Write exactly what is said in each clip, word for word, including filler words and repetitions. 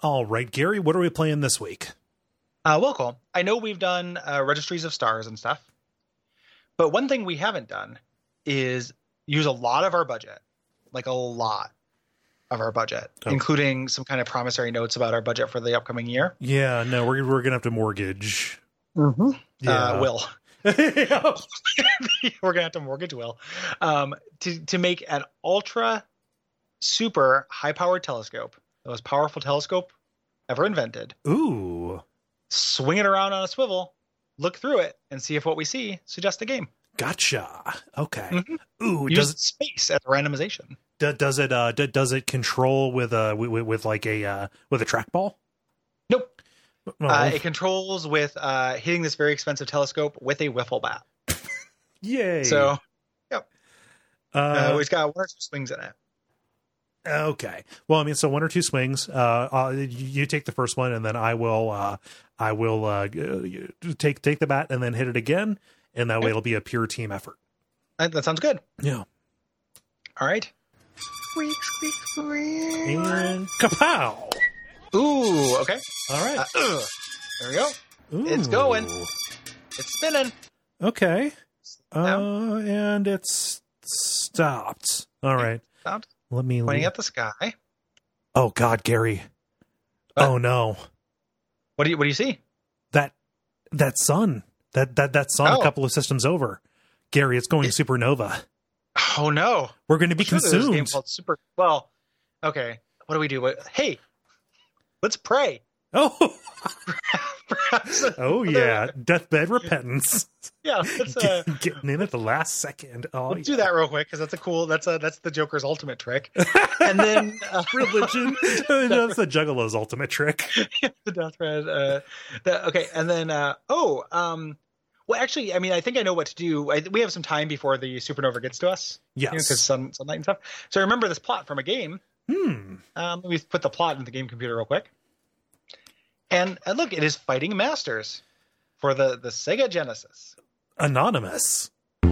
All right, Gary, what are we playing this week? Uh, well, cool. I know we've done uh, registries of stars and stuff, but one thing we haven't done is use a lot of our budget, like a lot of our budget, oh. including some kind of promissory notes about our budget for the upcoming year. Yeah, no, we're we're gonna have to mortgage. Mm-hmm. Yeah, uh, Will. We're gonna have to mortgage Will um, to to make an ultra super high powered telescope, the most powerful telescope ever invented. Ooh. Swing it around on a swivel, look through it, and see if what we see suggests a game. Gotcha. Okay. Mm-hmm. Ooh, use does it, space as randomization. Do, does it uh do, does it control with a with, with like a uh, with a trackball? Nope. Oh. Uh, it controls with uh, hitting this very expensive telescope with a wiffle bat. Yay! So, yep. Uh, uh, it's got one or two swings in it. Okay. Well, I mean, so one or two swings. Uh, uh you, you take the first one, and then I will. Uh, I will uh, take take the bat and then hit it again, and that okay. way it'll be a pure team effort. That sounds good. Yeah. All right. And kapow! Ooh. Okay. All right. Uh, there we go. Ooh. It's going. It's spinning. Okay. Uh, and it's stopped. All right. Stopped. Let me pointing leave. at the sky. Oh God, Gary. What? Oh no. What do you what do you see? That that sun. That that that sun oh. a couple of systems over. Gary, it's going it, supernova. Oh no. We're going to be sure consumed. There's a game called Super Well, okay. What do we do? Hey, let's pray. Oh. Perhaps, oh yeah. Deathbed repentance. Yeah, let's, uh, Get, getting in at the last second. Oh, let's yeah. do that real quick because that's a cool. That's a that's the Joker's ultimate trick. And then uh, religion. That's the Juggalo's ultimate trick. The death thread. Uh, the, okay, and then uh, oh, um, well, actually, I mean, I think I know what to do. I, we have some time before the supernova gets to us. Yes, because you know, sun, sunlight and stuff. So I remember this plot from a game. Hmm. Um, let me put the plot in the game computer real quick. And, and look, it is Fighting Masters for the, the Sega Genesis. Anonymous.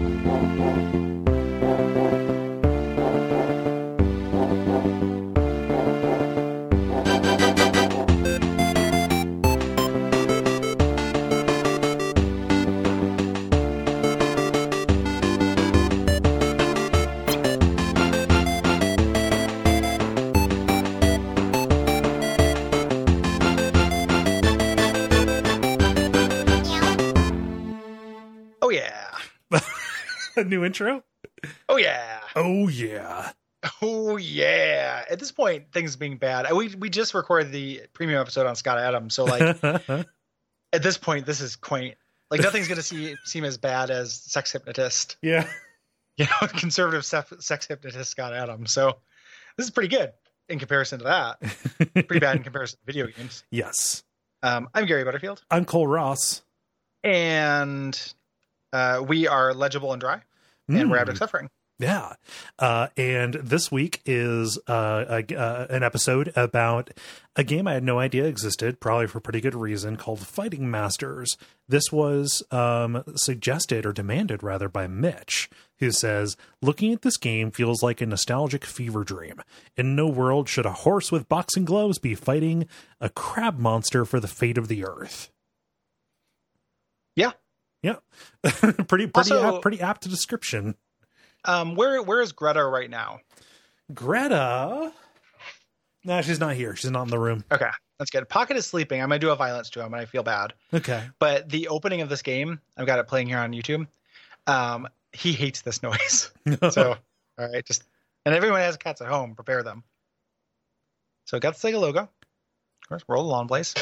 A new intro? Oh yeah. Oh yeah. Oh yeah. At this point, things being bad. We we just recorded the premium episode on Scott Adams, so like at this point, this is quaint. Like nothing's gonna see, seem as bad as Sex Hypnotist. Yeah. You know, conservative sex, sex hypnotist Scott Adams. So this is pretty good in comparison to that. Pretty bad in comparison to video games. Yes. Um, I'm Gary Butterfield. I'm Cole Ross. And uh, we are Legible and Dry. And mm. we're Abject Suffering. Yeah. Uh, and this week is uh, a, uh, an episode about a game I had no idea existed, probably for pretty good reason, called Fighting Masters. This was um, suggested or demanded, rather, by Mitch, who says, looking at this game feels like a nostalgic fever dream. In no world should a horse with boxing gloves be fighting a crab monster for the fate of the earth. Yeah. Yeah. pretty pretty also, apt, pretty apt description. Um, where where is Greta right now? Greta? No, she's not here. She's not in the room. Okay, that's good. Pocket is sleeping. I'm gonna do a violence to him, and I feel bad. Okay. But the opening of this game, I've got it playing here on YouTube. Um, he hates this noise. So, all right, just and everyone has cats at home. Prepare them. So, got the Sega logo. Of course, roll the lawn blaze.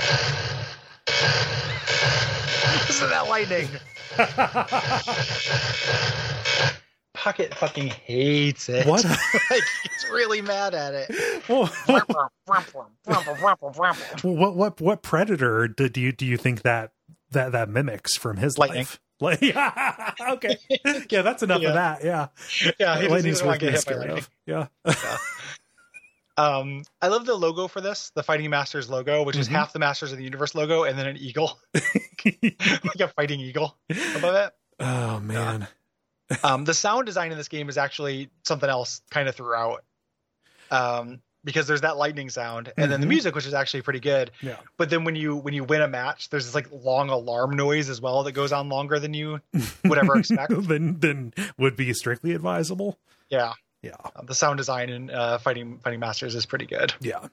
Listen to that lightning. Pocket fucking hates it. What? Like he's really mad at it. what what what predator do you do you think that that that mimics from his lightning? Life? Like, yeah, okay, yeah, that's enough yeah. of that. Yeah, yeah, he lightning's worth being being scared of. Yeah. yeah. Um, I love the logo for this, the Fighting Masters logo, which mm-hmm. is half the Masters of the Universe logo and then an eagle, like a fighting eagle above it. Oh man. Yeah. Um, the sound design in this game is actually something else kind of throughout. Um, because there's that lightning sound, and then the Mhm. music, which is actually pretty good. Yeah. But then when you when you win a match, there's this like long alarm noise as well that goes on longer than you would ever expect. then then would be strictly advisable. Yeah, Yeah. uh, the sound design in uh, Fighting Fighting Masters is pretty good. Yeah.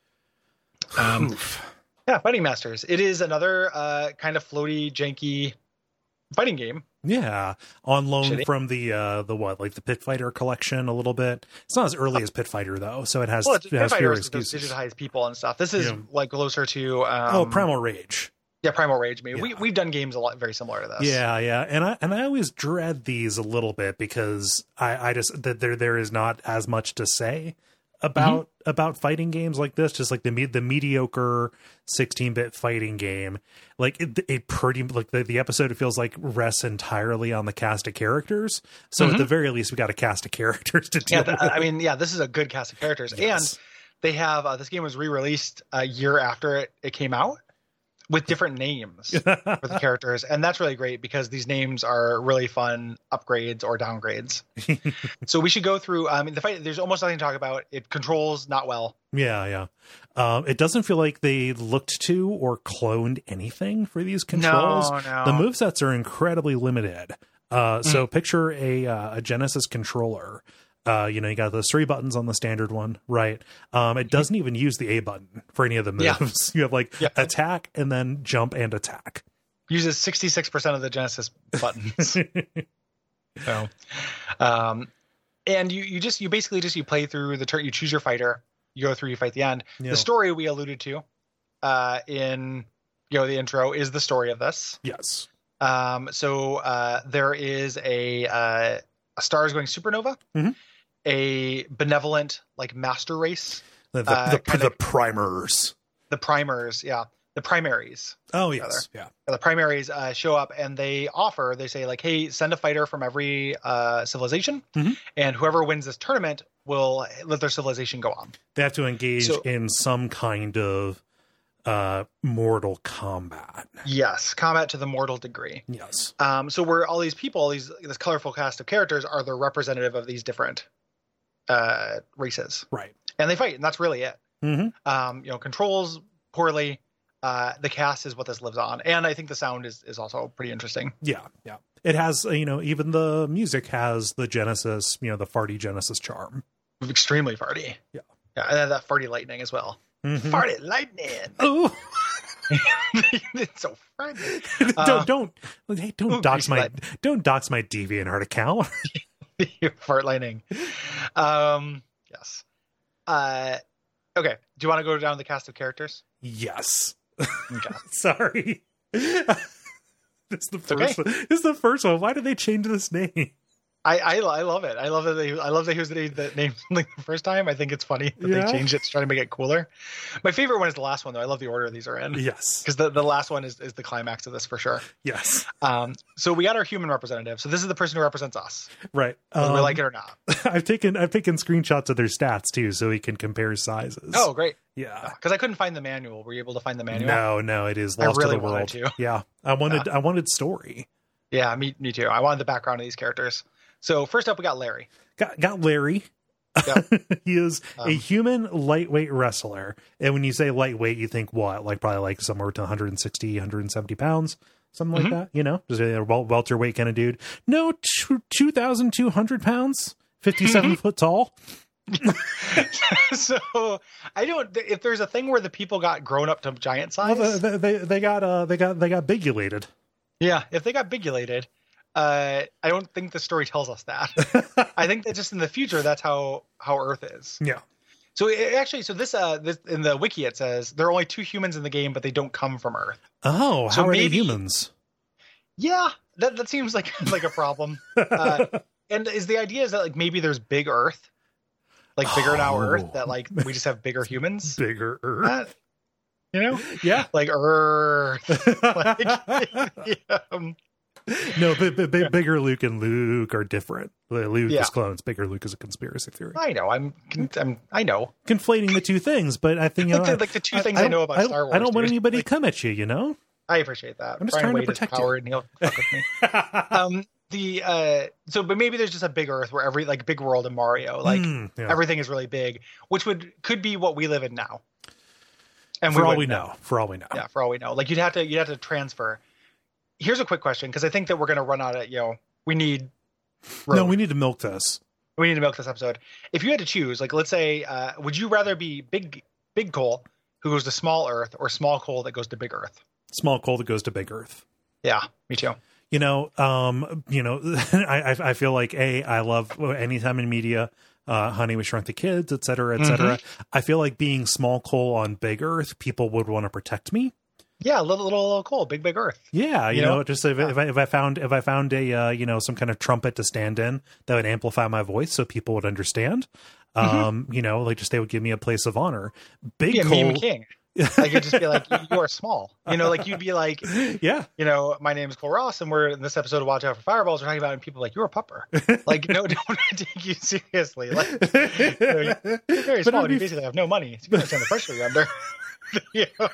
Um, Oof. yeah, Fighting Masters. It is another uh, kind of floaty, janky fighting game. Yeah, on loan Shitty. from the uh the what, like the Pit Fighter collection a little bit. It's not as early as Pit Fighter though, so it has, Well, it's it has Pit fewer Fighters, those excuses. digitized people and stuff. This is Yeah. like closer to um, Oh, Primal Rage. Yeah, Primal Rage. Maybe we Yeah. we've done games a lot very similar to this. Yeah, yeah, and I and I always dread these a little bit because I I just that there there is not as much to say about Mm-hmm. about fighting games like this. Just like the me- the mediocre sixteen-bit fighting game, like it, it pretty like the, the episode, it feels like rests entirely on the cast of characters. So Mm-hmm. at the very least, we got a cast of characters to deal Yeah, th- with. I mean, yeah, this is a good cast of characters, Yes. and they have uh, this game was re-released a year after it, it came out with different names for the characters, and that's really great because these names are really fun upgrades or downgrades. So we should go through. I mean, the fight. There's almost nothing to talk about. It controls not well. Yeah, yeah. Um, it doesn't feel like they looked to or cloned anything for these controls. No, no. The movesets are incredibly limited. Uh, so picture a uh, a Genesis controller. Uh, you know, you got those three buttons on the standard one, right? Um, it doesn't even use the A button for any of the Yeah. moves. You have like Yeah. attack and then jump and attack. Uses sixty-six percent of the Genesis buttons. So, um, and you you just you basically just you play through the turn. You choose your fighter. You go through. You fight the end. Yeah. The story we alluded to uh, in you know the intro is the story of this. Yes. Um, so uh, there is a uh, a star is going supernova. Mhm. A benevolent like master race. The the, Uh, the, kinda- the primers. The primers, yeah, the primaries. Oh yes, yeah. The primaries uh, show up and they offer, they say like, hey, send a fighter from every uh, civilization, Mhm. and whoever wins this tournament will let their civilization go on. They have to engage So- in some kind of uh, mortal combat. Yes, combat to the mortal degree. Yes. Um, so where all these people, these this colorful cast of characters are the representative of these different uh, races, Right. and they fight, and that's really it. Mm-hmm. Um, you know, controls poorly. Uh, the cast is what this lives on, and I think the sound is is also pretty interesting. Yeah, yeah. It has, uh, you know, even the music has the Genesis, you know, the farty Genesis charm. Extremely farty. Yeah. Yeah, and then that farty lightning as well. Mhm. Farty lightning. Oh, It's so frightening. don't don't hey, don't ooh, dox greasy my light. don't dox my DeviantArt account. Fart lightning. Um, yes. Uh, okay. Do you want to go down the cast of characters? Yes. Okay. Sorry. This is the okay. first one. This is the first one. Why did they change this name? I, I I love it. I love that they I love that he was the, the name like the first time. I think it's funny that Yeah. they changed it to try to make it cooler. My favorite one is the last one though. I love the order these are in. Yes. Because the, the last one is, is the climax of this for sure. Yes. Um, so we got our human representative. So this is the person who represents us, Right. whether we Um, like it or not. I've taken I've taken screenshots of their stats too, so we can compare sizes. Oh, great. yeah. Because I couldn't find the manual. Were you able to find the manual? No, no, it is I lost really to the world. wanted to. Yeah, I wanted I wanted story. Yeah, me, me too. I wanted the background of these characters. So first up, we got Larry. Got got Larry. Yep. He is a Um, human lightweight wrestler, and when you say lightweight, you think what? Like probably like somewhere to one hundred sixty, one hundred seventy pounds, something Mhm. like that. You know, just a wel- welterweight kind of dude. No, two thousand two hundred pounds, fifty-seven foot tall. So I don't. If there's a thing where the people got grown up to giant size, Well, they, they they got uh they got they got bigulated. yeah. If they got bigulated, uh, I don't think the story tells us that. I think that just in the future, that's how how Earth is. Yeah. So it, actually, so this uh this in the wiki it says there are only two humans in the game, but they don't come from Earth. Oh, So how are maybe- they humans? Yeah, that that seems like like a problem. Uh, and is the idea is that like maybe there's big Earth, like bigger now Oh. Earth, that like we just have bigger humans. Bigger Earth. Uh, you know, Yeah. like Earth. like, yeah, um, No, but, but, but bigger Luke and Luke are different. Luke Yeah. is clones. Bigger Luke is a conspiracy theory. I know. I'm. I'm. I know. Conflating the two things, but I think you know, Like the, like the two I- things I, I, know about I, Star Wars. I don't want dude. anybody Like, to come at you. You know. I appreciate that. I'm just Brian trying to Wade is protect you. powered and he'll fuck with me. um. the uh so but maybe there's just a big Earth where every like big world in Mario, like Mm, yeah. everything is really big, which would could be what we live in now. And For all wouldn't we know. For all we know. Yeah, for all we know. Like you'd have to you'd have to transfer. Here's a quick question, because I think that we're gonna run out of, you know, we need road. No, we need to milk this. we need to milk this episode. If you had to choose, like let's say, uh, would you rather be big big Cole who goes to small Earth, or small Cole that goes to big Earth? Small coal that goes to big Earth. Yeah, me too. You know, um, you know, I, I I feel like a I love anytime in media, uh, Honey, We Shrunk the Kids, et cetera, et cetera. Mm-hmm. I feel like being small coal on big Earth, people would want to protect me. Yeah, little little, little Cole, big big Earth. Yeah, you, You know, know? just if, if I if I found if I found a uh, you know, some kind of trumpet to stand in that would amplify my voice so people would understand. Mm-hmm. Um, you know, like just they would give me a place of honor. Big Be a coal, meme king. Like you'd just be like, you are small. You know, like you'd be like, yeah. you know, my name is Cole Ross, and we're in this episode of Watch Out for Fireballs. We're talking about, and people are like, you're a pupper. Like, no, don't take you seriously. Like, you know, you're very But small, I'd and you be- basically have no money. So you can understand the pressure you're under. You know?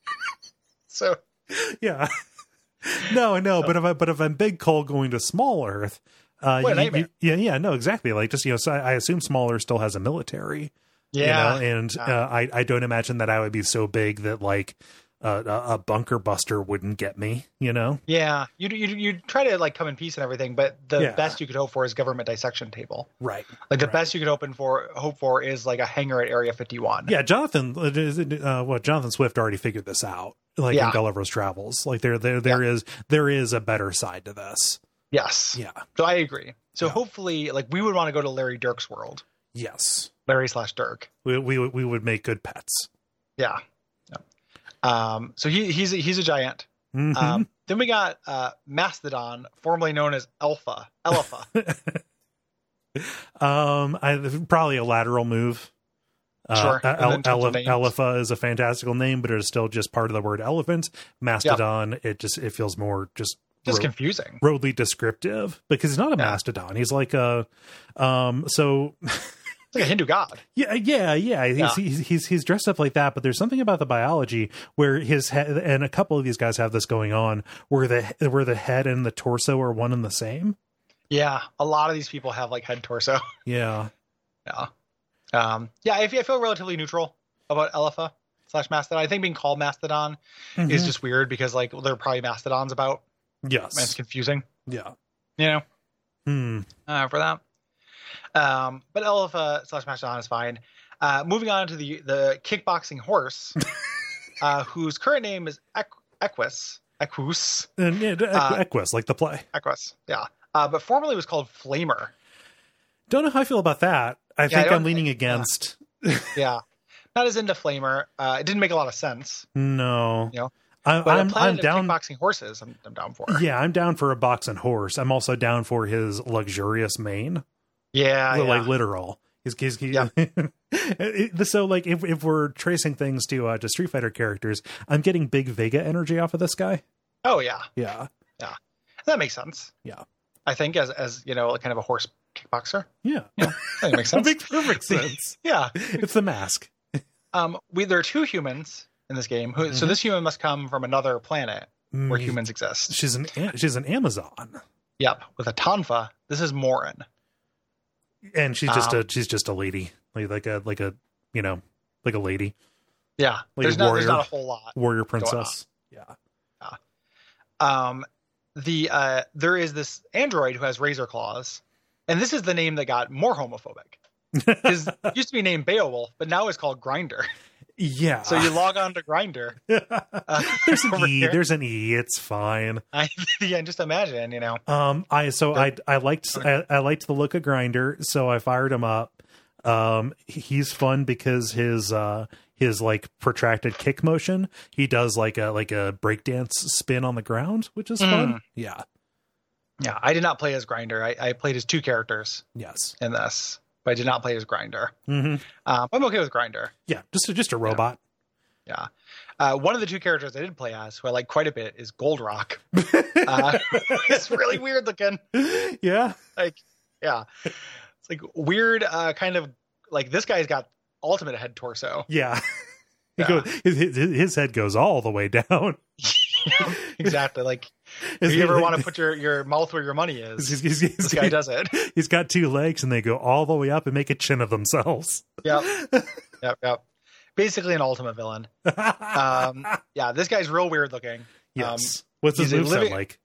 So, Yeah. No, no, but if I but if I'm big coal going to small Earth, uh, What a you- nightmare. you- yeah, yeah, no, exactly. Like just you know, so I, I assume small Earth still has a military. yeah. You know, and Yeah. uh, I I don't imagine that I would be so big that like uh, a, a bunker buster wouldn't get me. You know. Yeah. You you you try to like come in peace and everything, but the Yeah. best you could hope for is government dissection table. Right. Like the Right. best you could open for hope for is like a hangar at Area fifty-one. Yeah, Jonathan. Uh, what Jonathan Swift already figured this out. Like Yeah. in Gulliver's Travels, like there there there is there is a better side to this. Yes. Yeah. So I agree. So Yeah. hopefully, like we would want to go to Larry Dirk's world. Yes. Larry slash Dirk. We we would- we would make good pets. Yeah. Yeah. Um. So he he's a, he's a giant. Mhm. Um. Then we got uh Mastodon, formerly known as Alpha. Alpha. Um, I probably a lateral move. Uh, Sure. El- And then in terms of Ele- names. Elepha is a fantastical name, but it is still just part of the word elephant. Mastodon, it just it feels more just Just ro- confusing. roadly descriptive because he's not a Yeah. mastodon. He's like a um. So It's like a Hindu god. yeah, yeah, yeah. He's, Yeah. He's he's he's dressed up like that, but there's something about the biology where his head and a couple of these guys have this going on where the where the head and the torso are one and the same. Yeah. A lot of these people have like head torso. Yeah. Yeah. Um. Yeah. I feel, I feel relatively neutral about Elepha slash Mastodon. I think being called Mastodon is Mhm. just weird because like there are probably mastodons about. And it's Yes. confusing. Yeah. You know. Hmm. uh, for that. Um, but Elepha slash Mastodon is fine. Uh, moving on to the the kickboxing horse, uh, whose current name is Equ- Equus. Equus. And yeah, Uh, Equus, like the play. Equus. Yeah. Uh, but formerly was called Flamer. Don't know how I feel about that. I I think don't I'm leaning think- against. Yeah. Not as into Flamer. Uh, it didn't make a lot of sense. No, You know, I, But I'm a planet I'm of down. kickboxing horses, I'm, I'm down for. Yeah, I'm down for a boxing horse. I'm also down for his luxurious mane, Yeah. like yeah. literal. He's, he's, he, Yeah. It- so like if if we're tracing things to uh, to Street Fighter characters, I'm getting big Vega energy off of this guy. Oh yeah. Yeah, That makes sense. Yeah. I think as as you know, kind of a horse kickboxer. yeah, Yeah. I think it makes that sense. makes perfect sense. Yeah. It's the mask. Um, we there are two humans in this game. Who, So Mhm. this human must come from another planet where Mm, humans exist. She's an she's an Amazon, Yep, with a tonfa. This is Morin. and she's just Um, a she's just a lady, like like a like a you know like a lady Yeah, Like there's a not warrior. there's not a whole lot. warrior princess. Yeah. Um, the uh, there is this android who has razor claws, and this is the name that got more homophobic. His it used to be named Beowulf, but now it's called Grinder. Yeah. So you log on to Grinder. Uh, there's an over E. here. There's an E. It's fine. I, yeah, just imagine, you know. Um, I so I I liked I, I liked the look of Grinder, so I fired him up. Um, he's fun because his uh his like protracted kick motion, he does like a like a breakdance spin on the ground, which is fun. Yeah. Yeah, I did not play as Grinder. I, I played as two characters Yes. in this, but I did not play as Grinder. hmm Um, I'm okay with Grinder. Yeah. Just a, just a robot. Yeah. Uh, one of the two characters I did play as, who I like quite a bit, is Goldrock. Uh, it's really weird looking. Yeah. Like, yeah. It's like weird, uh, kind of like this guy's got ultimate head torso. Yeah. He Yeah. goes, his, his his head goes all the way down. Exactly. Like If you ever want to put your, your mouth where your money is, he's, he's, he's, this guy does it. He's got two legs and they go all the way up and make a chin of themselves. Yep. Yep. Yep. Basically an ultimate villain. Um, yeah, this guy's real weird looking. Yes. Um, What's his moveset living, like?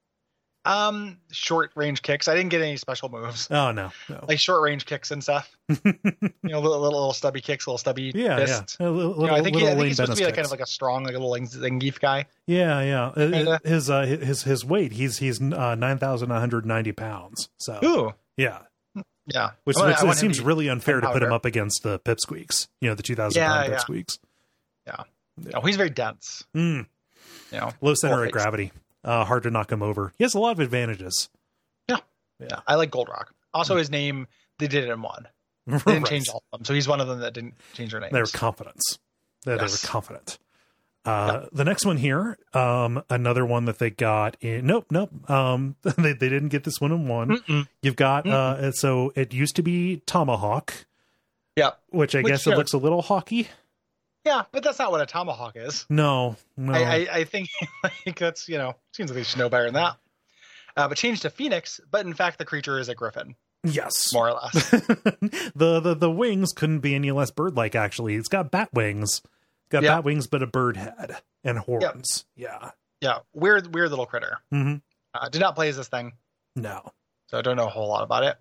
Um, short range kicks. I didn't get any special moves. Oh, no. no. Like short range kicks and stuff. you know, little, little little stubby kicks, little stubby yeah, fists. Yeah. A little, you know, I think, he, I think he's supposed Bennis to be like, kind kicks. of like a strong, like a little Zangief guy. Yeah, yeah. Kinda. His uh, his his weight, he's he's uh, nine thousand one hundred ninety pounds. So Ooh. yeah. Yeah. Which, I wanna, which I it want seems to really unfair to put him powder. up against the Pipsqueaks. You know, the two thousand Yeah, pound yeah. Pipsqueaks. Yeah. Oh, he's very dense. Mm. You know, Low center of face. gravity. Uh, hard to knock him over. He has a lot of advantages. Yeah. Yeah. Yeah. I like Goldrock. Also, his name, they did it in one. They didn't Right. change all of them. So he's one of them that didn't change their names. They were confident. They, Yes. they were confident. Uh, The next one here, um, another one that they got in. Nope, nope. Um, they, they didn't get this one in one. Mm-mm. You've got, uh, so it used to be Tomahawk, Yeah. which I Which, guess it yeah. looks a little hockey. Yeah, but that's not what a tomahawk is. No, no. I, I, I think like that's, you know, seems like they should know better than that. Uh, but changed to Phoenix, but in fact the creature is a griffin, yes. more or less. the, the the wings couldn't be any less bird-like, actually. It's got bat wings. It's got Yeah. bat wings, but a bird head and horns. Yeah. Yeah, weird, weird little critter. Mm-hmm. Uh, did not play as this thing, No. so I don't know a whole lot about it.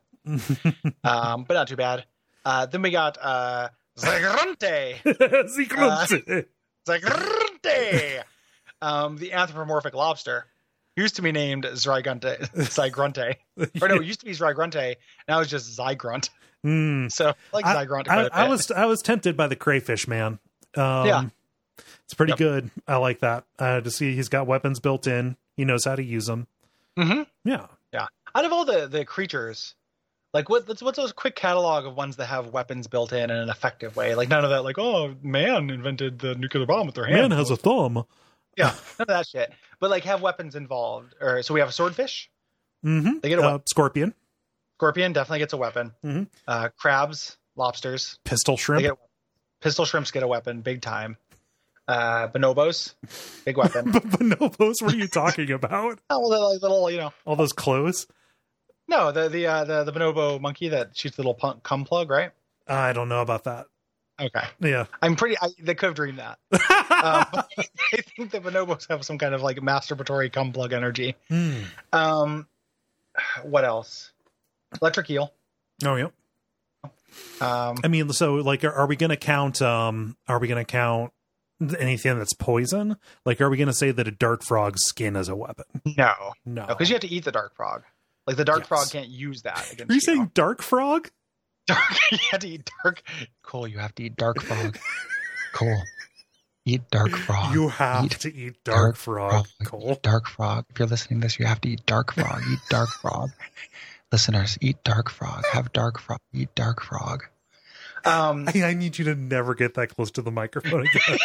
um, but not too bad. Uh, then we got uh, Zagrunte. Zigrunte. Zagrunte! um, the anthropomorphic lobster. Used to be named Zygrunte. Zygrunte. Or no, it used to be Zygrunte. Now it's just Zygrunt. Mm. So I like I, Zygrunt quite I, a bit. I was I was tempted by the crayfish man. Um, Yeah. It's pretty Yep. good. I like that. Uh, to see he's got weapons built in. He knows how to use them. Mm-hmm. Yeah. Yeah. Out of all the, the creatures, like what what's, what's those quick catalog of ones that have weapons built in in an effective way? Like none of that. Like, oh, man invented the nuclear bomb with their hand. Man has a thumb. Yeah, none of that shit. But like have weapons involved. Or so we have a swordfish. Mm-hmm. They get a uh, weapon. scorpion. Scorpion definitely gets a weapon. Mm-hmm. Uh, crabs, lobsters. Pistol They shrimp. get pistol shrimps get a weapon big time. Uh, bonobos, big weapon. But bonobos, what are you talking about? Oh, they're like little, you know. All those clothes? No, the the uh, the the bonobo monkey that shoots the little punk, cum plug, right? I don't know about that. Okay, Yeah. I'm pretty. I, they could have dreamed that. um, but I think the bonobos have some kind of like masturbatory cum plug energy. Hmm. Um, what else? Electric eel. Oh yeah. Um, I mean, so like, are, are we going to count? Um, are we going to count anything that's poison? Like, are we going to say that a dart frog's skin is a weapon? no, No, because you have to eat the dark frog. Like the dark Yes. frog can't use that against Are you saying dark frog? dark? You have to eat dark. Cole, you have to eat dark frog. Cole, eat dark frog. You have Eat to eat dark, dark frog, frog. Cole. Eat dark frog. If you're listening to this, you have to eat dark frog. Eat dark frog. Listeners, eat dark frog. Have dark frog. Eat dark frog. Um, I, I need you to never get that close to the microphone again.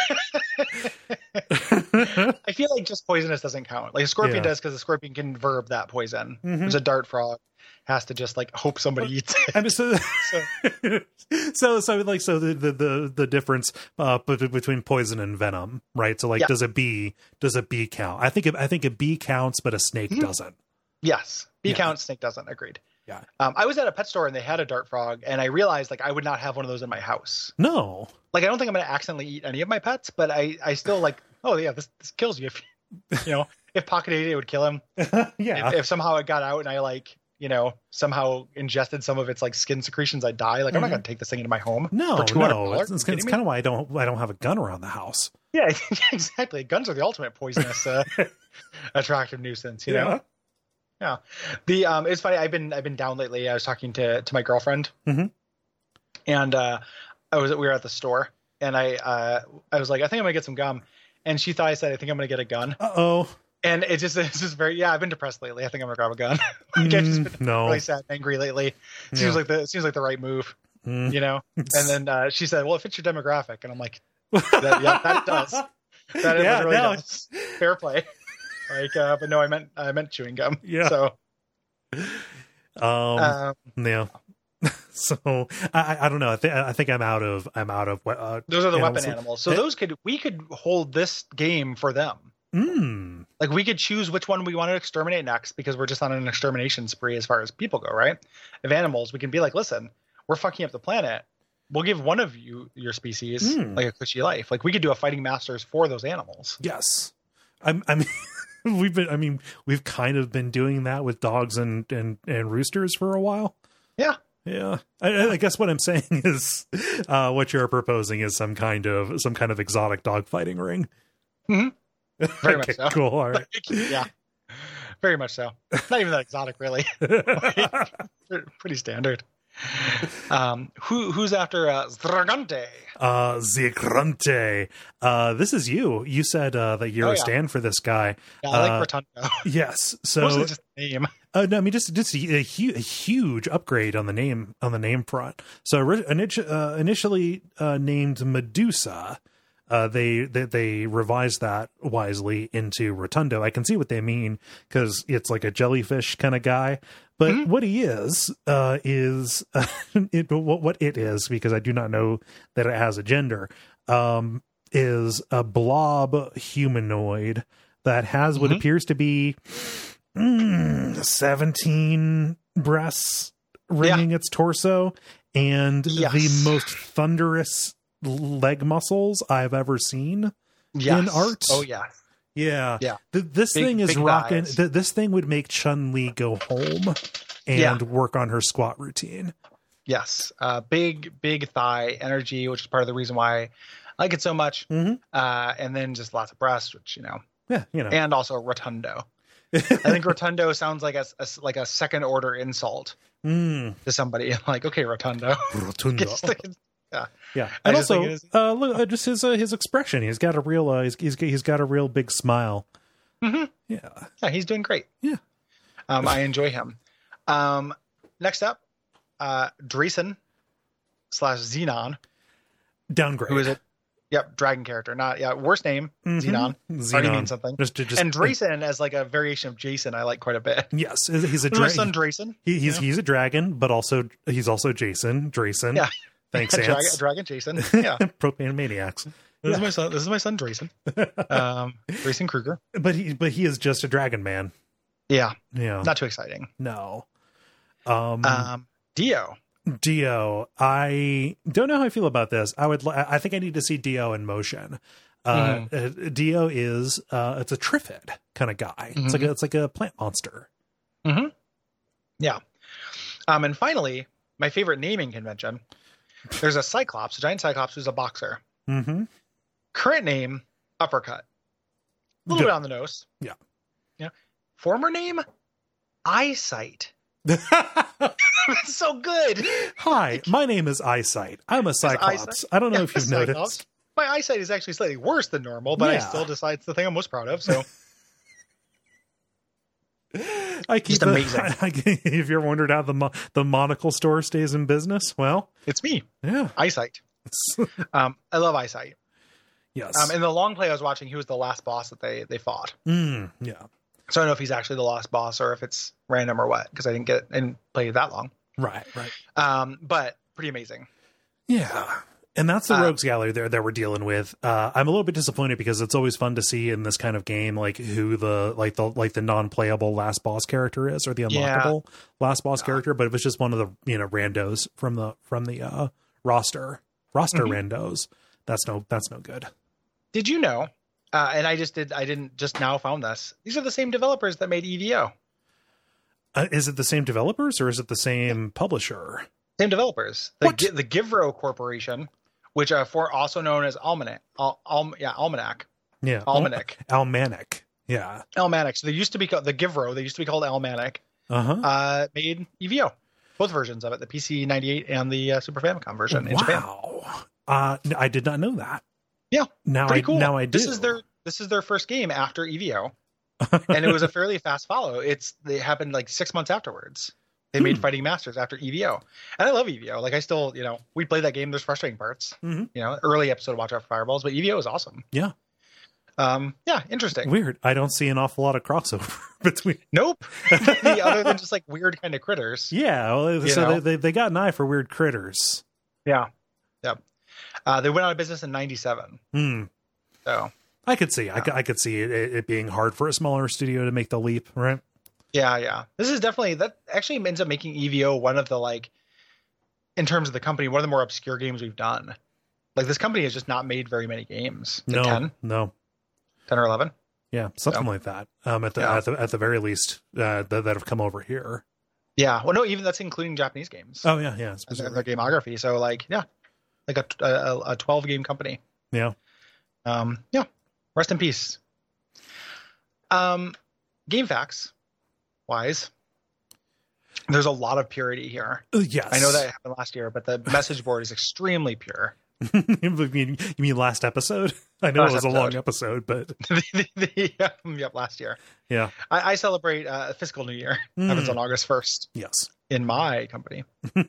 I feel like just poisonous doesn't count. Like a scorpion Yeah. does because the scorpion can verb that poison. Mhm. Whereas a dart frog has to just like hope somebody eats it. I mean, so, so, so, like, so the the the, the difference uh, bet- between poison and venom, right? So, like, Yeah. does a bee does a bee count? I think it, I think a bee counts, but a snake Mhm. doesn't. Yes, bee Yeah. counts, snake doesn't. Agreed. Yeah. Um, I was at a pet store and they had a dart frog, and I realized like I would not have one of those in my house. No. Like I don't think I'm going to accidentally eat any of my pets, but I I still like. Oh yeah, this this kills you. If you know, if Pocket eighty would kill him. Yeah. If, if somehow it got out and I like you know somehow ingested some of its like skin secretions, I'd die. Like I'm not Mhm. going to take this thing into my home. no, for two hundred no. dollars. It's, it's, Are you it's kidding me? kind of why I don't I don't have a gun around the house. Yeah, exactly. Guns are the ultimate poisonous, uh, attractive nuisance. You know. Yeah. The um, it's funny. I've been I've been down lately. I was talking to to my girlfriend, Mhm. and uh, I was we were at the store, and I uh, I was like, I think I'm gonna get some gum, and she thought I said I think I'm gonna get a gun, Uh oh. and it just it's just very yeah. I've been depressed lately. I think I'm gonna grab a gun. like, I've just been no. really sad, and angry lately. Seems Yeah. like the seems like the right move, Mm. you know. And then uh, she said, "Well, it fits your demographic," and I'm like, that, "Yeah, that does. That Yeah, really no. does. Fair play." Like, uh, but no, I meant I meant chewing gum. Yeah. So, Um. um, yeah. So I I- I don't know. I think I think I'm out of I'm out of uh, those are the animals. weapon animals. So They- those could we could hold this game for them. Mm. Like we could choose which one we want to exterminate next because we're just on an extermination spree as far as people go, right? Of animals, we can be like, listen, we're fucking up the planet. We'll give one of you your species Mm. like a cushy life. Like we could do a fighting masters for those animals. Yes. I'm, I mean, we've been, I mean, we've kind of been doing that with dogs and, and, and roosters for a while. Yeah. Yeah. I, I guess what I'm saying is, uh, what you're proposing is some kind of, some kind of exotic dog fighting ring. Mm-hmm. Very Okay, much so. Cool. All right. Yeah. Very much so. Not even that exotic, really. Pretty standard. Um, who who's after uh, Zdragante? Uh, Zigrante. Uh, this is you. You said, uh, that you're Oh, a yeah. stand for this guy. Yeah, I like Uh, Rotundo. Yes. So, Mostly just the name. Uh, no, I mean just just a, hu- a huge upgrade on the name on the name front. So ori- init- uh, initially uh, named Medusa, uh, they, they they revised that wisely into Rotundo. I can see what they mean because it's like a jellyfish kind of guy. But Mhm. what he is uh, is uh, it, what what it is, because I do not know that it has a gender. Um, is a blob humanoid that has what Mhm. appears to be. Mm, seventeen breasts ringing its torso and Yes. the most thunderous leg muscles I've ever seen. Yes. In art? Oh, yeah. Yeah. Yeah. Th- this Big- thing is big rocking. thighs. Th- this thing would make Chun-Li go home and Yeah. work on her squat routine. Yes. Uh, big, big thigh energy, which is part of the reason why I like it so much. Mhm. Uh, and then just lots of breasts, which, you know, Yeah, you know. and also Rotundo. I think Rotundo sounds like a, a- like a second order insult Mm, to somebody. Like, okay, Rotundo. Rotundo. It's like- yeah. Yeah, I and just also, think it is- uh, look, uh, just his uh, his expression. He's got a real, uh, he's, he's he's got a real big smile. Mhm. Yeah, Yeah, he's doing great. Yeah. Um, I enjoy him. Um, next up, uh, Dreesen slash Xenon, downgrade. who is a yep dragon character. Not yeah, worst name Mhm. Xenon. Xenon. Already means something. Just, to- just, And Dreesen as like a variation of Jason, I like quite a bit. yes, he's a My son dragon. Dreesen. He, he's Yeah. he's a dragon, but also he's also Jason Drayson. Yeah. Thanks, Dragon, Ants. dragon Jason. Yeah. Propane maniacs. This is my son. This is my son Dreesen. Um, Dreesen Kruger. But he but he is just a dragon man. Yeah, Yeah. not too exciting. no. Um, Um, Dio. Dio. I don't know how I feel about this. I would. li- I think I need to see Dio in motion. Uh, uh, Dio is uh, it's a Triffid kind of guy. It's like a, it's like a plant monster. Mm-hmm. Yeah. Um, and finally, my favorite naming convention. There's a Cyclops, a giant Cyclops who's a boxer. Mm-hmm. Current name, Uppercut. A little Good. bit on the nose. Yeah. Yeah. Former name, Eyesight. It's so good. Hi, my name is Eyesight. I'm a Cyclops. Eyesight? I don't know Yeah, if you've Cyclops. noticed. My eyesight is actually slightly worse than normal, but I Yeah. still decide it's the thing I'm most proud of. So I keep Just amazing. A, I, if you're wondered how the mo- the monocle store stays in business, well, it's me, yeah, Eyesight. Um, I love Eyesight. yes, Um, in the long play I was watching, he was the last boss that they they fought. mm, yeah, So I don't know if he's actually the last boss or if it's random or what, because I didn't get and play that long. right, right, Um, but pretty amazing. yeah. And that's the Uh, rogues gallery there that we're dealing with. Uh, I'm a little bit disappointed because it's always fun to see in this kind of game, like who the like the like the non-playable last boss character is, or the Yeah. unlockable last boss Yeah. character. But if it's just one of the you know randos from the from the uh, roster roster Mhm. randos, that's no that's no good. Did you know? Uh, and I just did. I didn't just now found this. These are the same developers that made E V O. Uh, is it the same developers or is it the same publisher? Same developers. The What? Gi- the Givro Corporation, which are for also known as Almanac. Al, Al, yeah, Almanac. Yeah, Almanac. Almanac. Yeah. Almanac. So they used to be called the Givro. They used to be called Almanac. Uh-huh. Uh, made E V O, both versions of it, the P C ninety-eight and the uh, Super Famicom version in Japan. Wow. Uh, n- I did not know that. Yeah, Now Pretty I cool. now I do. This is their this is their first game after E V O, and it was a fairly fast follow. It's it happened like six months afterwards. They made Hmm. Fighting Masters after E V O, and I love E V O. Like I still, you know, we play that game. There's frustrating parts, Mhm. you know, early episode of Watch Out for Fireballs, but E V O is awesome. Yeah. Um, yeah, interesting. Weird. I don't see an awful lot of crossover between. Nope. Other than just like weird kind of critters. Yeah. Well, You so know? they, they they got an eye for weird critters. Yeah. Yep. Uh, they went out of business in ninety-seven. Hmm. So I could see. I, Yeah. could- I could see it, it being hard for a smaller studio to make the leap, right? Yeah, yeah. This is definitely that actually ends up making E V O one of the like, in terms of the company, one of the more obscure games we've done. Like this company has just not made very many games. Like No, ten, no. ten or eleven. Yeah, something So. like that. Um, at the Yeah. at the at the very least, uh, that, that have come over here. Yeah. Well, no, even that's including Japanese games. Oh yeah, yeah. and their, specifically. their gamography. So like, yeah, like a, a, a twelve game company. Yeah. Um, yeah. Rest in peace. Um, game facts wise, there's a lot of purity here. Uh, yes. I know that happened last year, but the message board is extremely pure. you mean you mean last episode? I know Last it was a long episode. episode, but the, the, the, um, yep, last year. yeah. I, I celebrate uh, fiscal New Year. Mm. Happens on August first Yes. in my company.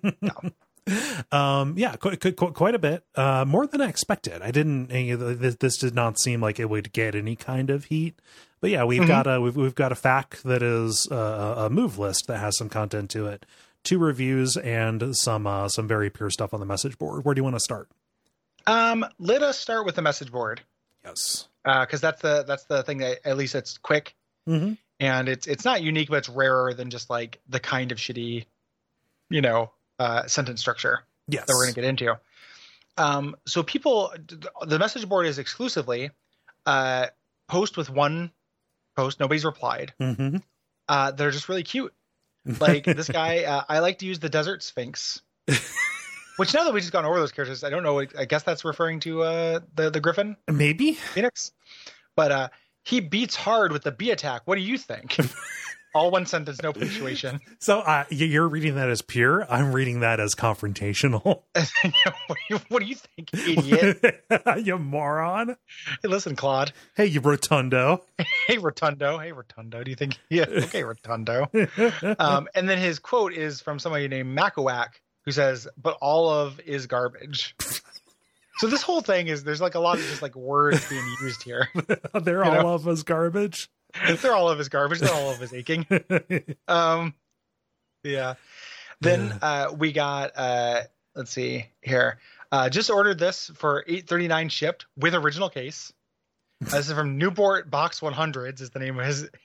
Um, yeah, quite, quite, quite a bit. Uh, more than I expected. I didn't. You know, this, this did not seem like it would get any kind of heat. But yeah, we've Mhm. got a we've we've got a F A Q that is a, a move list that has some content to it, two reviews, and some uh, some very pure stuff on the message board. Where do you want to start? Um, let us start with the message board Yes. because that's the that's the thing that at least it's quick. Mm-hmm. And it's it's not unique, but it's rarer than just like the kind of shitty, you know, uh, sentence structure Yes. that we're going to get into. Um, so people, the message board is exclusively uh, post with one post. Nobody's replied. Mm-hmm. Uh, they're just really cute. Like this guy, uh, I like to use the Desert Sphinx. Which now that we've just gone over those characters, I don't know. I guess that's referring to uh, the the Griffin Maybe. Phoenix. But uh, he beats hard with the B attack. What do you think? All one sentence, no punctuation. So uh, y- you're reading that as pure. I'm reading that as confrontational. what, do you, what do you think, idiot? You moron. Hey, listen, Claude. Hey, you rotundo. Hey, Rotundo. Hey, Rotundo. Do you think? Yeah. Okay, Rotundo. Um, and then his quote is from somebody named Makawak, who says, "But all of is garbage." So this whole thing is there's like a lot of just like words being used here. They're You all know? of us garbage. They're all of his garbage. They're all of his aching. Um, yeah. Then uh, we got uh, let's see here. Uh, just ordered this for eight thirty-nine shipped with original case. Uh, this is from Newport Box one hundreds is the name of his.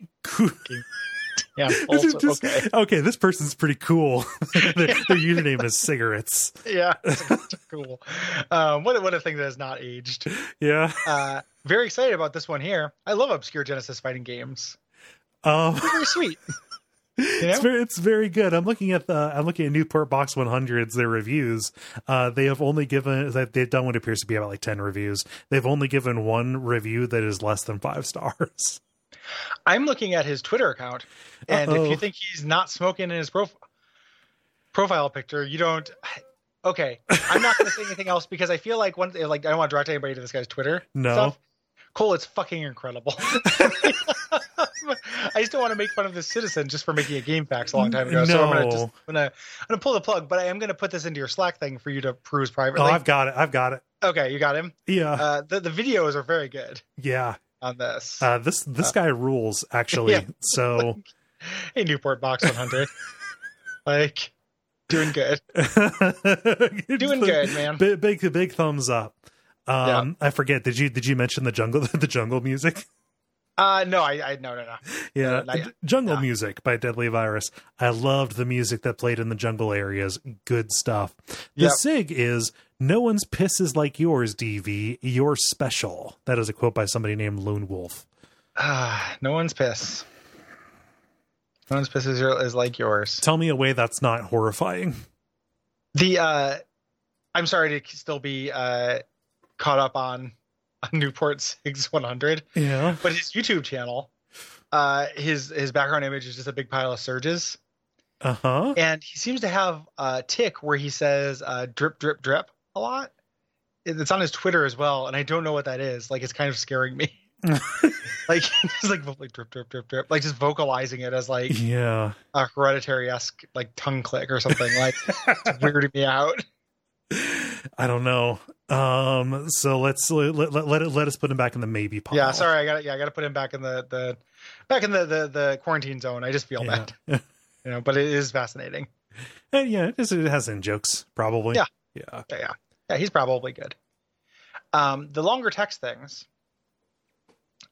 Yeah. Also, Just- okay. okay, this person's pretty cool. their, their username is cigarettes. Yeah. Cool. Um, what a, what a thing that has not aged. Yeah. Uh, very excited about this one here. I love obscure Genesis fighting games. Um, They're very sweet. You it's know? very, it's very good. I'm looking at the, I'm looking at Newport Box one hundreds, their reviews. Uh, they have only given, they've done what appears to be about like ten reviews. They've only given one review that is less than five stars. I'm looking at his Twitter account, and Uh-oh. if you think he's not smoking in his prof- profile picture, you don't. Okay, I'm not going to say anything else because I feel like one, like I don't want to direct anybody to this guy's Twitter. No. Stuff. Cole, it's fucking incredible. I just don't want to make fun of this citizen just for making a game facts a long time ago. So I'm gonna No. just I'm gonna I'm gonna pull the plug, but I am gonna put this into your Slack thing for you to peruse Oh, privately. I've got it. I've got it. Okay, you got him. Yeah. Uh, the the videos are very good yeah. on this. Uh, this, this guy rules actually. yeah. So Hey, Newport Box one hundred, like doing good, doing good, man. Big, big, big thumbs up. Um, I forget. Did you, did you mention the jungle, the jungle music? Uh, no, I, I no, no, no. Yeah, Uh, not yet. Jungle Yeah. Music by Deadly Virus. I loved the music that played in the jungle areas. Good stuff. The Yep. SIG is "No one's piss is like yours, D V. You're special." That is a quote by somebody named Lone Wolf. Ah, no one's piss. No one's piss is, your, is like yours. Tell me a way that's not horrifying. The uh, I'm sorry to still be uh caught up on, on Newport Sigs one hundred, Yeah. but his YouTube channel, uh, his his background image is just a big pile of surges. Uh huh. And he seems to have a tick where he says uh, drip, drip, drip a lot. It's on his Twitter as well, and I don't know what that is. Like, it's kind of scaring me. Like, just like, like drip, drip, drip, drip. Like, just vocalizing it as like Yeah. a Hereditary-esque like tongue click or something. Like, it's weirding me out. I don't know. Um. So let's let let, let, let, it, let us put him back in the maybe pile. Yeah, sorry, I got yeah, I got to put him back in the the back in the the, the quarantine zone. I just feel Yeah. bad, you know. But it is fascinating. And yeah, it, is, it has in jokes probably. Yeah. Yeah. Yeah, yeah, yeah. He's probably good. Um, the longer text things.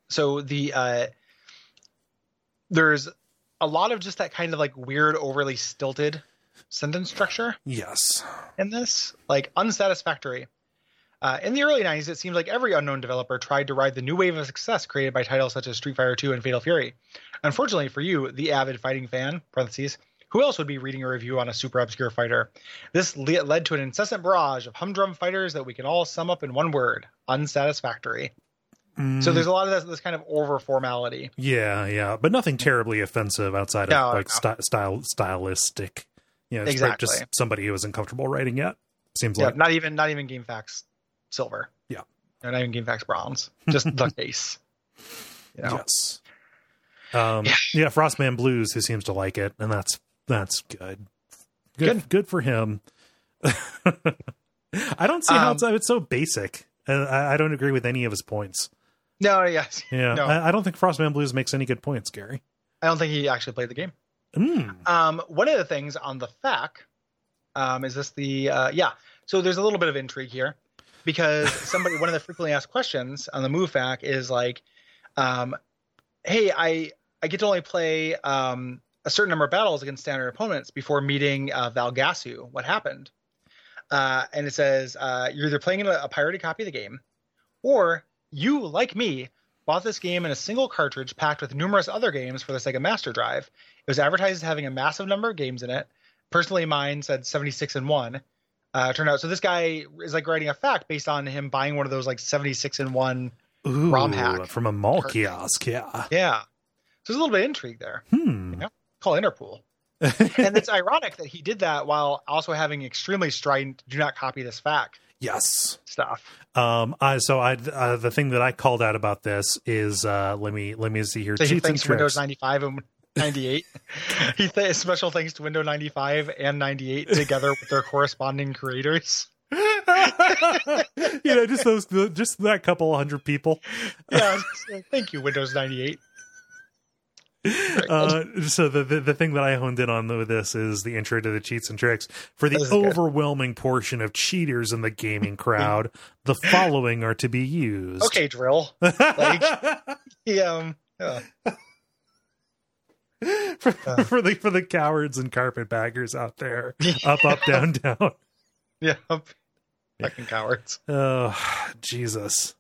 So the uh, there's a lot of just that kind of like weird, overly stilted sentence structure Yes. in this, like unsatisfactory. Uh, in the early nineties, it seems like every unknown developer tried to ride the new wave of success created by titles such as Street Fighter two and Fatal Fury. Unfortunately for you, the avid fighting fan, parentheses, who else would be reading a review on a super obscure fighter? This le- led to an incessant barrage of humdrum fighters that we can all sum up in one word: unsatisfactory. Mm, So there's a lot of this, this kind of over formality. yeah, yeah, but nothing terribly offensive outside No, of like no. sty- style stylistic. You know, it's Exactly. just somebody who isn't comfortable writing yet. Seems Yeah, like. not even not even GameFAQs silver. Yeah. No, not even GameFAQs bronze. Just the case. You know? Yes. Um, Yeah. yeah. Frostman Blues, who seems to like it, and that's that's good. Good, good, Good. for him. I don't see how Um, it's, it's so basic. And I, I don't agree with any of his points. No, yes. Yeah, No. I, I don't think Frostman Blues makes any good points, Gary. I don't think he actually played the game. Mm. Um, one of the things on the F A Q, um, is this the, uh, yeah. So there's a little bit of intrigue here because somebody, one of the frequently asked questions on the Move F A Q is like, um, hey, I, I get to only play, um, a certain number of battles against standard opponents before meeting, uh, Valgasu. What happened? Uh, and it says, uh, you're either playing in a, a pirated copy of the game, or you, like me, bought this game in a single cartridge packed with numerous other games for the Sega Master Drive. It was advertised as having a massive number of games in it. Personally, mine said seventy-six in one. Uh, turned out, so this guy is like writing a fact based on him buying one of those like seventy-six in one. Ooh, ROM hack. from a mall Cartridge. kiosk. Yeah. Yeah. So there's a little bit of intrigue there. Hmm. You know? Call Interpol. And it's ironic that he did that while also having extremely strident "do not copy this F A Q" Yes. stuff. Um. I so I uh, the thing that I called out about this is uh let me let me see here. So he Cheats and thanks to Windows tricks. ninety-five and ninety-eight. He th- special thanks to Windows ninety-five and ninety-eight together with their corresponding creators. You know, just those, just that couple hundred people. Yeah, thank you, Windows ninety-eight. Uh, so the, the the thing that I honed in on with this is the intro to the Cheats and Tricks. For the This is good. overwhelming portion of cheaters in the gaming crowd, the following are to be used. Okay, drill. Like, he, um, yeah. for, for the for the cowards and carpetbaggers out there, up, up, down, down. Yeah, fucking cowards. Oh, Jesus.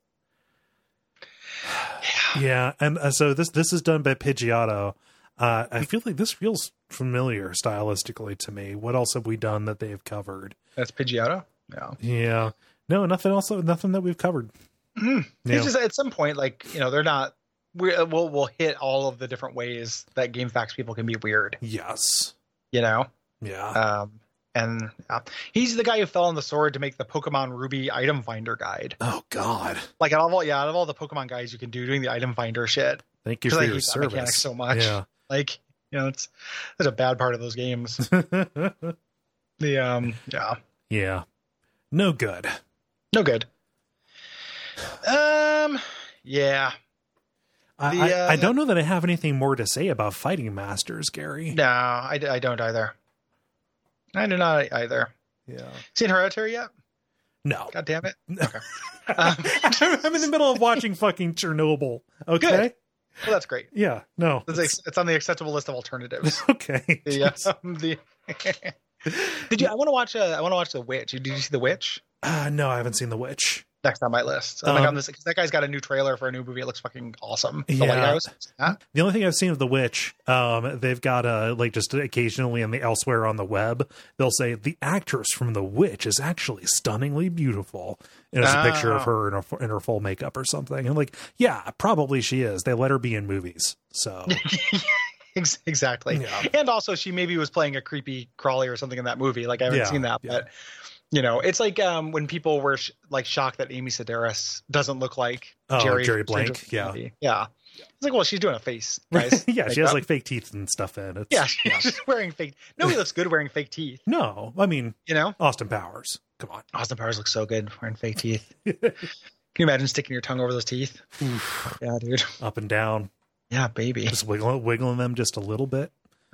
Yeah, and uh, so this this is done by Pidgeotto. Uh, I feel like this feels familiar stylistically to me. What else have we done that they've covered? That's Pidgeotto. Yeah. Yeah, no, nothing else. Nothing that we've covered. Mm-hmm. Yeah. It's just at some point, like, you know, they're not. We we'll we'll hit all of the different ways that GameFAQs people can be weird. Yes. You know. Yeah. Um. And uh, he's the guy who fell on the sword to make the Pokemon Ruby item finder guide. Oh God. Like out of all, yeah, out of all the Pokemon guides you can do, doing the item finder shit. Thank you Because for I your hate that mechanic service. so much. Yeah. Like, you know, it's it's a bad part of those games. The um, yeah, Yeah. No good. no good. Um, yeah, I, The, I, uh, I don't know that I have anything more to say about Fighting Masters, Gary. no, I, I don't either. I do not either. Yeah. Seen Hereditary yet? No. God damn it. Okay. I'm in the middle of watching fucking Chernobyl. Okay. Good. Well, that's great. Yeah. No. It's, ex- it's on the acceptable list of alternatives. Okay. The, um, the Did you? I want to watch. Uh, I want to watch The Witch. Did you see The Witch? Uh, no, I haven't seen The Witch. Next on my list. I'm like Um, on this because that guy's got a new trailer for a new movie. It looks fucking awesome. The Yeah. Lighthouse. Huh? The only thing I've seen of The Witch, um, they've got uh, like just occasionally in the elsewhere on the web, they'll say the actress from The Witch is actually stunningly beautiful. And it's a picture of Oh. her in her, in her full makeup or something. And like, yeah, probably she is. They let her be in movies. So Ex- Exactly. Yeah. And also, she maybe was playing a creepy crawly or something in that movie. Like I haven't Yeah, seen that, yeah. but you know, it's like um, when people were sh- like shocked that Amy Sedaris doesn't look like Oh, Jerry, Jerry from Stranger Blank, Things yeah. movie. yeah. It's like, well, she's doing a face, guys. yeah, she has Makeup. like fake teeth and stuff in it. yeah, she's just wearing fake. Nobody looks good wearing fake teeth. No, I mean, You know, Austin Powers. Come on. Austin Powers looks so good wearing fake teeth. Can you imagine sticking your tongue over those teeth? Yeah, dude. Up and down. Yeah, baby. Just wiggling, wiggling them just a little bit.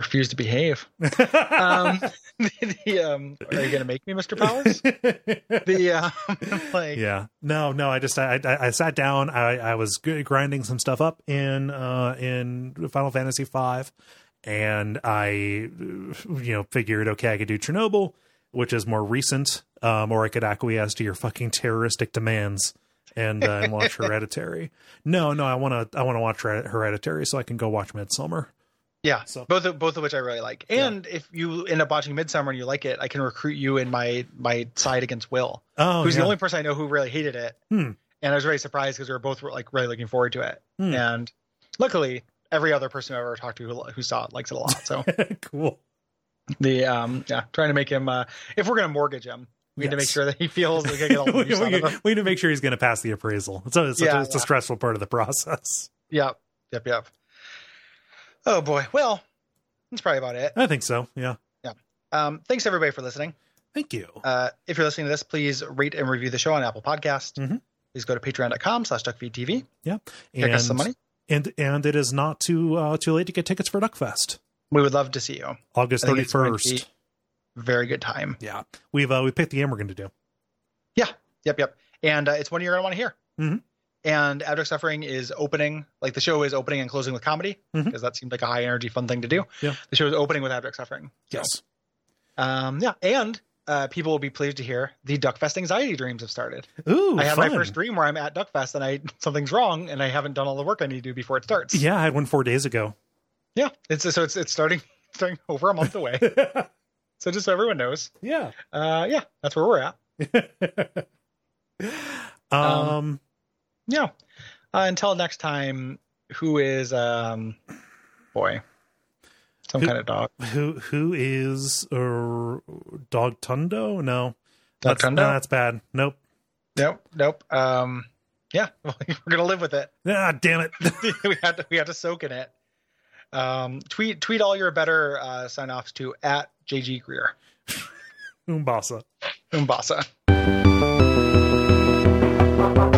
refuse to behave. um, the, the, um, are you gonna make me, Mister Powers? the um, like, yeah, no, no. I just I I, I sat down. I, I was grinding some stuff up in uh, in Final Fantasy five, and I you know figured, okay, I could do Chernobyl, which is more recent, um, or I could acquiesce to your fucking terroristic demands and uh, and watch Hereditary. No, no, I want to I want to watch Hereditary so I can go watch Midsommar. Yeah, so. both of, both of which I really like. And yeah. if you end up watching Midsommar and you like it, I can recruit you in my my side against Will, oh, who's yeah. the only person I know who really hated it. Hmm. And I was very surprised because we were both like really looking forward to it. Hmm. And luckily, every other person I've ever talked to who, who saw it likes it a lot. So cool. The um yeah, trying to make him. Uh, if we're gonna mortgage him, we yes. need to make sure that he feels like get all the use we, out of him. We need to make sure he's going to pass the appraisal. It's a, it's, yeah, a, it's yeah. a stressful part of the process. Yep, yep, yep. Oh boy. Well. That's probably about it. I think so. Yeah. Yeah. Um, thanks everybody for listening. Thank you. Uh, if you're listening to this, please rate and review the show on Apple Podcast. Mm-hmm. Please go to patreon.com slash duckfeedtv. Yeah. Kick and, us some money. And and it is not too uh, too late to get tickets for Duckfest. We would love to see you. August thirty-first. Very good time. Yeah. We've uh, we picked the game we're going to do. Yeah. Yep. Yep. And uh, it's one you're going to want to hear. Mm-hmm. And Abject Suffering is opening, like the show is opening and closing with comedy, because mm-hmm. that seemed like a high energy, fun thing to do. Yeah. The show is opening with Abject Suffering. So, yes. Um, yeah. And uh, people will be pleased to hear the Duckfest anxiety dreams have started. Ooh, I had fun. my first dream where I'm at Duckfest and I something's wrong and I haven't done all the work I need to do before it starts. Yeah, I had one four days ago. Yeah. It's so it's it's starting starting over a month away. So just so everyone knows. Yeah. Uh, yeah, that's where we're at. um, um yeah. Uh, until next time, who is um boy some who, kind of dog who who is uh, Dog Tundo? No, Dog that's, Tundo? No, that's bad. Nope. Nope. Nope. Um, yeah, we're gonna live with it. Ah, damn it. we had to we had to soak in it. Um, tweet tweet all your better uh, sign offs to at J G Greer. Umbasa. Umbasa.